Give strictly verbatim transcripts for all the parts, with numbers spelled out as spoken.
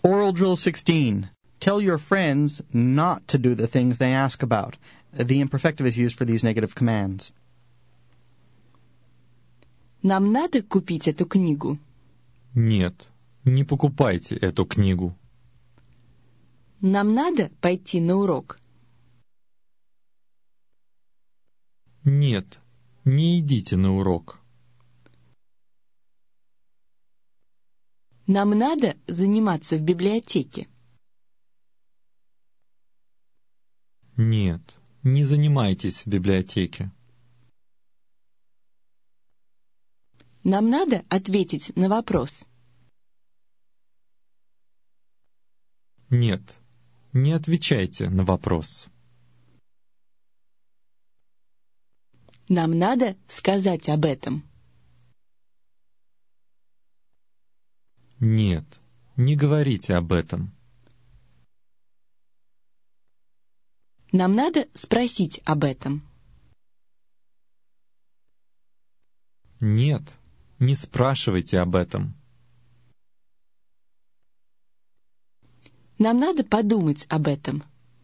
Oral drill sixteen. Tell your friends not to do the things they ask about. The imperfective is used for these negative commands. Нам надо купить эту книгу? Нет, не покупайте эту книгу. Нам надо пойти на урок? Нет, не идите на урок. Нам надо заниматься в библиотеке? Нет, не занимайтесь в библиотеке. Нам надо ответить на вопрос? Нет, не отвечайте на вопрос. Нам надо сказать об этом? Нет, не говорите об этом. Нам надо спросить об этом? Нет, не спрашивайте об этом. Нам надо подумать об этом?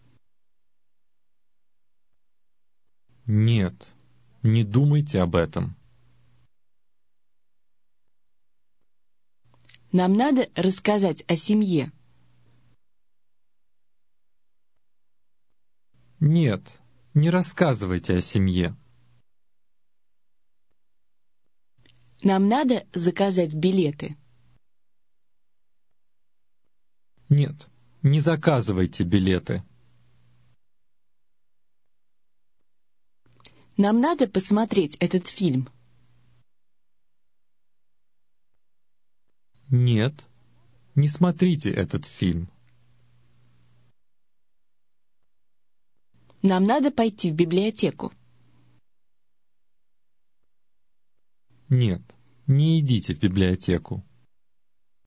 Нет, не думайте об этом. Нам надо рассказать о семье? Нет, не рассказывайте о семье. Нам надо заказать билеты? Нет, не заказывайте билеты. Нам надо посмотреть этот фильм? Нет, не смотрите этот фильм. Нам надо пойти в библиотеку? Нет, не идите в библиотеку.